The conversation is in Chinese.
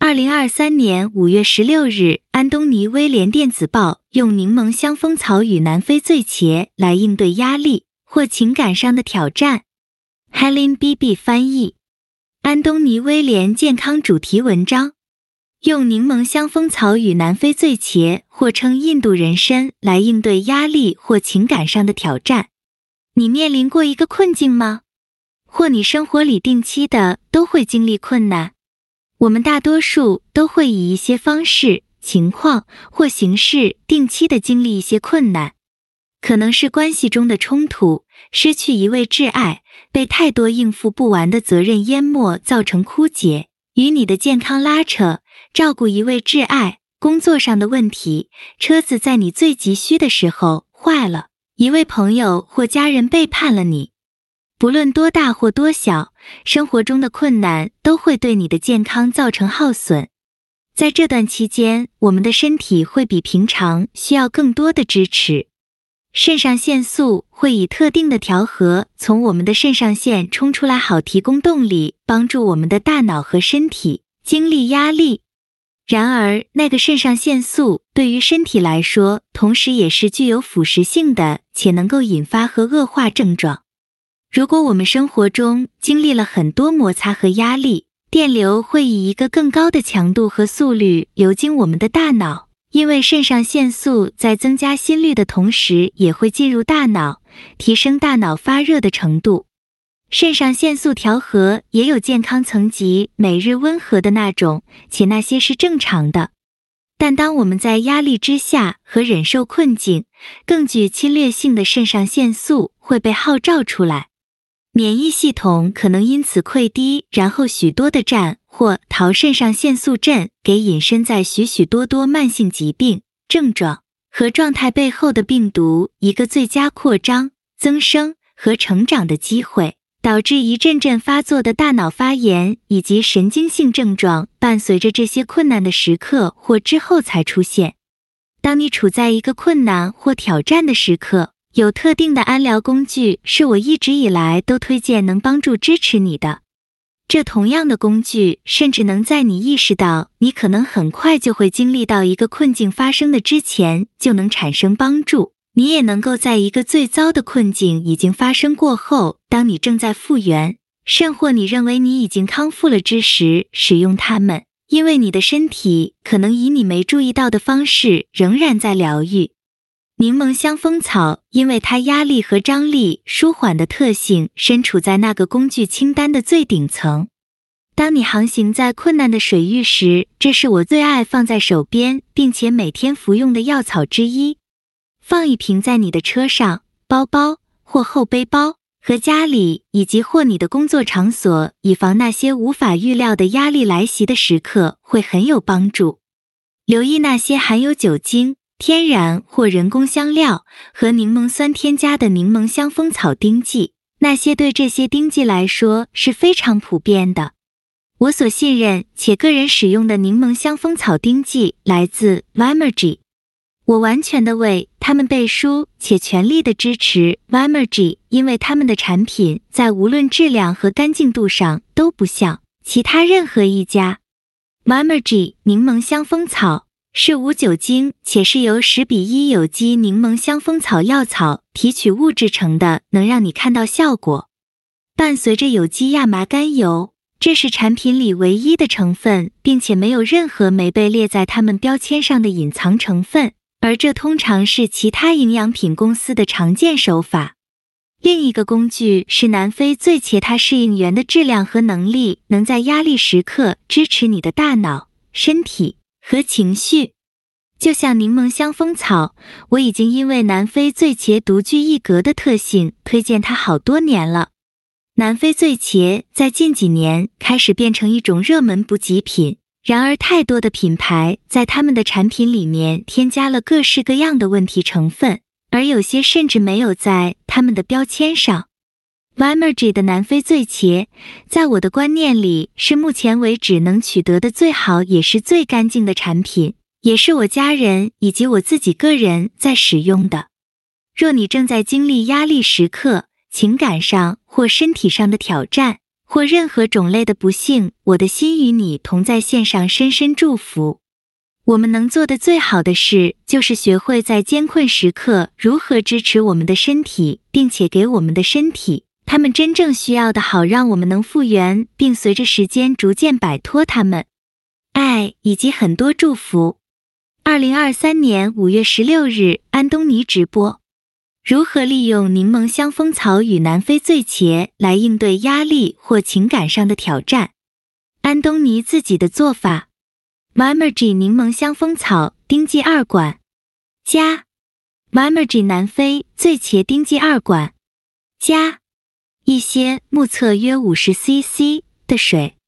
2023年5月16日，安东尼·威廉电子报用柠檬香蜂草与南非醉茄来应对压力或情感上的挑战。Helen B.B. 翻译，安东尼·威廉健康主题文章。用柠檬香蜂草与南非醉茄，或称印度人参，来应对压力或情感上的挑战。你面临过一个困境吗？或你生活里定期的都会经历困难？我们大多数都会以一些方式、情况或形式定期的经历一些困难，可能是关系中的冲突，失去一位挚爱，被太多应付不完的责任淹没造成枯竭，与你的健康拉扯，照顾一位挚爱，工作上的问题，车子在你最急需的时候坏了，一位朋友或家人背叛了你。不论多大或多小，生活中的困难都会对你的健康造成耗损。在这段期间，我们的身体会比平常需要更多的支持。肾上腺素会以特定的调和从我们的肾上腺冲出来，好提供动力，帮助我们的大脑和身体经历压力。然而，那个肾上腺素对于身体来说，同时也是具有腐蚀性的，且能够引发和恶化症状。如果我们生活中经历了很多摩擦和压力，电流会以一个更高的强度和速率流经我们的大脑，因为肾上腺素在增加心率的同时也会进入大脑，提升大脑发热的程度。肾上腺素调和也有健康层级，每日温和的那种，且那些是正常的。但当我们在压力之下和忍受困境，更具侵略性的肾上腺素会被号召出来。免疫系统可能因此溃堤，然后许多的战或逃肾上腺素阵给隐身在许许多多慢性疾病、症状和状态背后的病毒一个最佳扩张、增生和成长的机会，导致一阵阵发作的大脑发炎以及神经性症状伴随着这些困难的时刻或之后才出现。当你处在一个困难或挑战的时刻，有特定的安疗工具是我一直以来都推荐能帮助支持你的。这同样的工具甚至能在你意识到你可能很快就会经历到一个困境发生的之前就能产生帮助。你也能够在一个最糟的困境已经发生过后，当你正在复原，甚或你认为你已经康复了之时，使用它们，因为你的身体可能以你没注意到的方式仍然在疗愈。柠檬香蜂草因为它压力和张力舒缓的特性，身处在那个工具清单的最顶层。当你航行在困难的水域时，这是我最爱放在手边并且每天服用的药草之一。放一瓶在你的车上、包包或后背包，和家里以及或你的工作场所，以防那些无法预料的压力来袭的时刻，会很有帮助。留意那些含有酒精、天然或人工香料和柠檬酸添加的柠檬香蜂草酊剂，那些对这些酊剂来说是非常普遍的。我所信任且个人使用的柠檬香蜂草酊剂来自 Vimergy， 我完全的为他们背书且全力的支持 Vimergy， 因为他们的产品在无论质量和干净度上都不像其他任何一家。Vimergy 柠檬香蜂草是无酒精且是由10:1有机柠檬香蜂草药草提取物制成的，能让你看到效果。伴随着有机亚麻甘油，这是产品里唯一的成分，并且没有任何没被列在它们标签上的隐藏成分，而这通常是其他营养品公司的常见手法。另一个工具是南非醉茄，它适应原的质量和能力，能在压力时刻支持你的大脑、身体和情绪。就像柠檬香蜂草，我已经因为南非醉茄独具一格的特性推荐它好多年了。南非醉茄在近几年开始变成一种热门补给品，然而太多的品牌在他们的产品里面添加了各式各样的问题成分，而有些甚至没有在他们的标签上。Vimergy 的南非醉茄在我的观念里是目前为止能取得的最好也是最干净的产品，也是我家人以及我自己个人在使用的。若你正在经历压力时刻，情感上或身体上的挑战， 或任何种类的不幸，我的心与你同在线上深深祝福。我们能做的最好的事，就是学会在艰困时刻如何支持我们的身体，并且给我们的身体他们真正需要的，好让我们能复原，并随着时间逐渐摆脱它们。爱以及很多祝福。2023年5月16日，安东尼直播。如何利用柠檬香蜂草与南非醉茄来应对压力或情感上的挑战？安东尼自己的做法。Vimergy 柠檬香蜂草丁剂2管，加 Vimergy 南非醉茄丁剂2管，加一些目测约50 cc 的水。